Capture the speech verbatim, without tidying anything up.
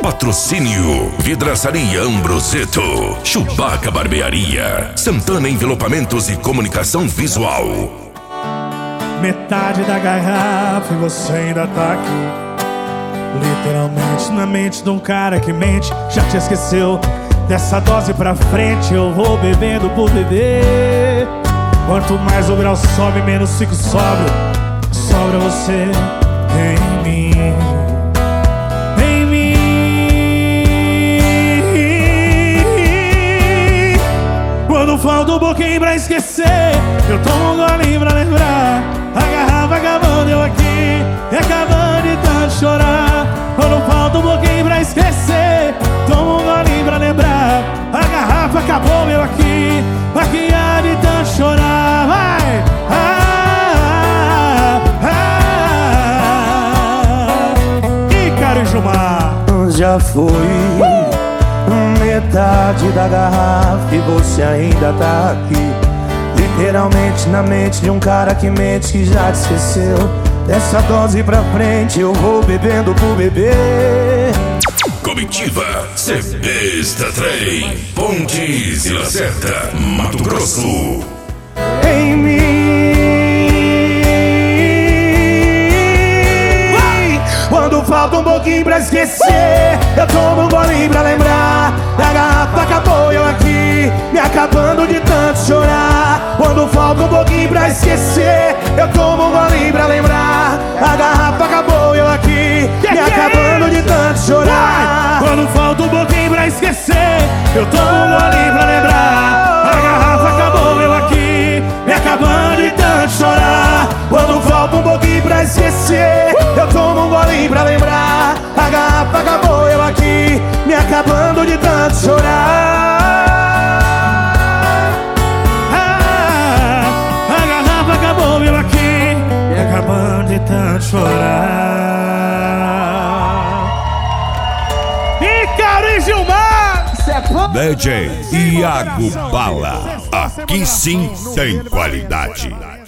Patrocínio Vidraçaria Ambroseto, Chewbacca Barbearia, Santana Envelopamentos e Comunicação Visual. Metade da garrafa e você ainda tá aqui, literalmente na mente de um cara que mente. Já te esqueceu? Dessa dose pra frente eu vou bebendo por beber. Quanto mais o grau sobe, menos fico sóbrio. Sobra você em mim, em mim. Quando falta um pouquinho pra esquecer, eu tomo um golinho pra lembrar. A garrafa acabando, eu aqui, e acabando de tanto chorar. Quando falta um pouquinho pra esquecer, tomo um golinho pra lembrar. A garrafa acabou, meu aqui, aqui há de tanto chorar. Vai! Ah, ah, ah. Ícaro e Gilmar. Já foi uh! metade da garrafa e você ainda tá aqui, literalmente na mente de um cara que mente, que já te esqueceu. Dessa dose pra frente eu vou bebendo por beber. Comitiva C Besta Trem, Pontes e Lacerda, Mato Grosso. Em mim, quando falta um pouquinho pra esquecer, eu tomo um golinho pra lembrar. A garrafa acabou, eu aqui, me acabando de tanto chorar. Quando falta um pouquinho pra esquecer, eu tomo um golinho pra lembrar. A garrafa acabou, eu aqui, me acabando de tanto chorar. Quando falta um pouquinho pra esquecer, eu tomo um golinho pra lembrar. A garrafa acabou, eu aqui, me acabando de tanto chorar. Quando falta um pouquinho pra esquecer, eu tomo um golinho pra lembrar. A garrafa acabou, eu aqui, me acabando de tanto chorar. Ah, a garrafa acabou, eu aqui, me acabando de tanto chorar. Ícaro e Gilmar. D J Iago Bala, aqui sim tem qualidade.